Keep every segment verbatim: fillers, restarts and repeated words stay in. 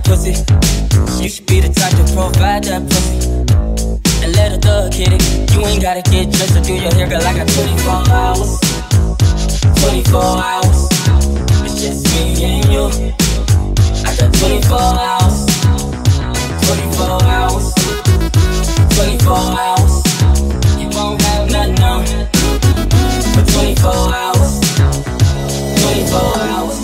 that pussy. You should be the type to provide that pussy. And let a thug hit it. You ain't gotta get dressed or do your hair, girl. I got twenty-four hours. twenty-four hours. It's just me and you. I got twenty-four hours. twenty-four hours. twenty-four hours. You won't have nothing on for twenty-four hours. twenty-four hours.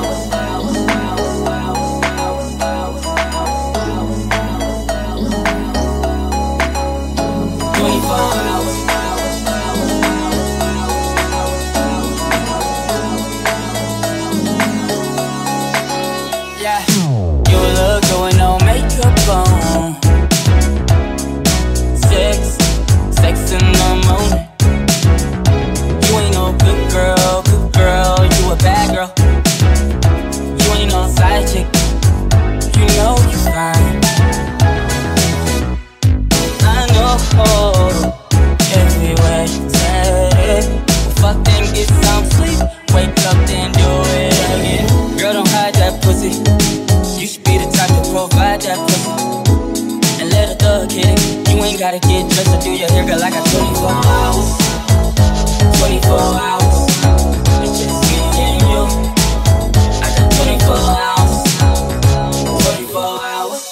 Gotta get dressed to do your hair, girl. I got twenty-four hours. twenty-four hours. It's just me and you. I got twenty-four hours. twenty-four hours.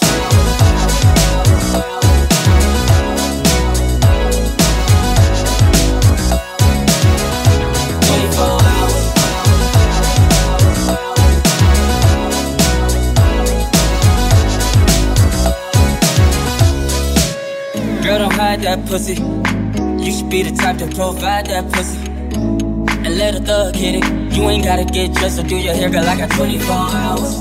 twenty-four hours. Girl, don't hide that pussy. You should be the type to provide that pussy. And let a thug hit it. You ain't gotta get dressed or do your hair, girl. I got twenty-four hours.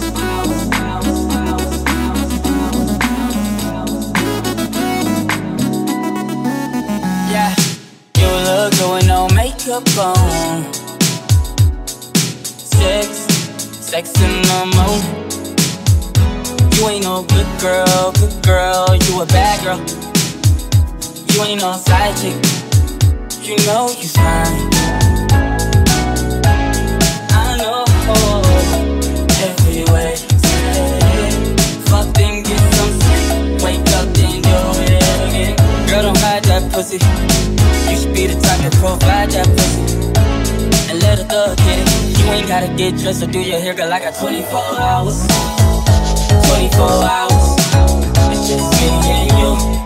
Yeah, you look good with no makeup on. Sex, sex in the morning. You ain't no good girl, good girl, you a bad girl. You ain't no side chick, you know you fine. I know, every way you say it. Fuck then get some sleep, wake up then do it again. Girl, don't hide that pussy. You should be the type to provide that pussy. And let a thug hit it. You ain't gotta get dressed or do your hair, girl. I got twenty-four hours. twenty-four hours. It's just me and you.